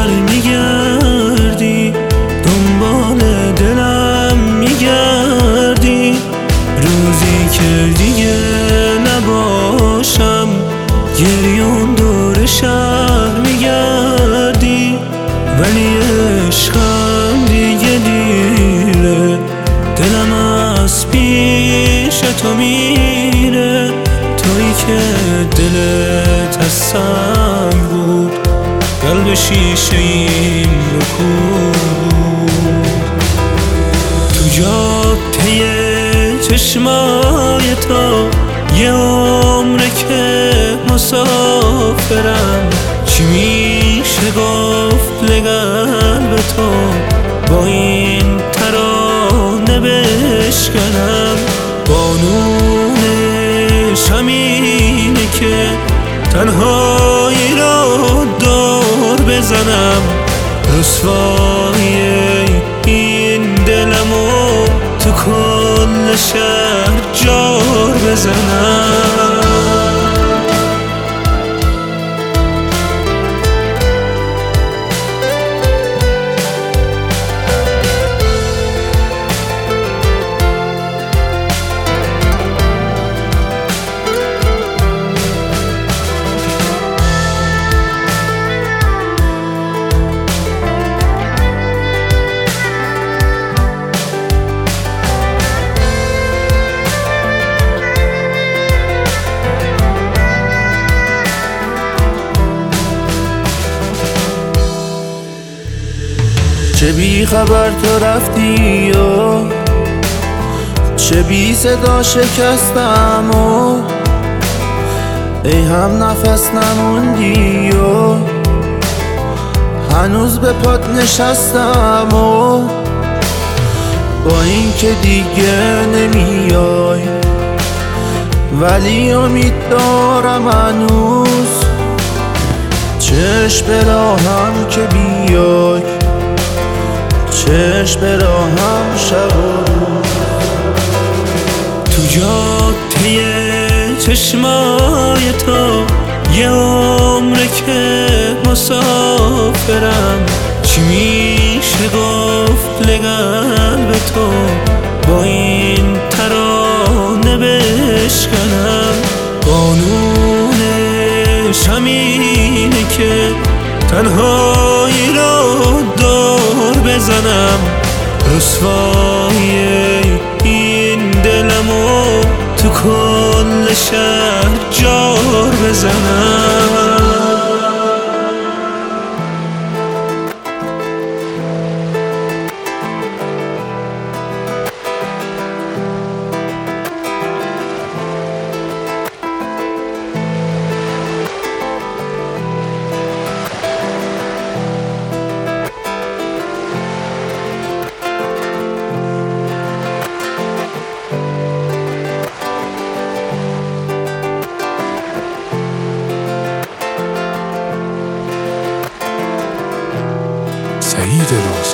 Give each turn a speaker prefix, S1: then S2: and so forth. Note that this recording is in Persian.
S1: برمیگردی، دنبال دلم میگردی. روزی که دیگه نباشم گریون دور شهر میگردی، ولی عشقم دیگه دیره، دلم از پیش تو میره. تویی که دلت از سنگ بود، قلب شیشه این رکود. تو جاده چشمای تو یه عمره که مسافرم، چی میشه گفت لقلب تو با این ترانه بشکنم. قانونش همینه که تنهایی رو دور بزنم، رسوایی این دلمو تو کل شهر جار بزنم.
S2: چه بی خبر تو رفتی و چه بی صدا شکستم و ای هم نفس نموندی و هنوز به پات نشستم و با این که دیگه نمیای، ولی امید دارم هنوز چشم به راهم که بیای، چشم به راهم شب و روز.
S1: تو جاده چشمای تو یه عمره که مسافرم، چی میشه گفت لقلب تو با این ترانه بشکنم. قانونش همینه که تنهایی رو دور بزنم، رسوایی این دلمو تو کل شهر جار بزنم.
S3: سعید راست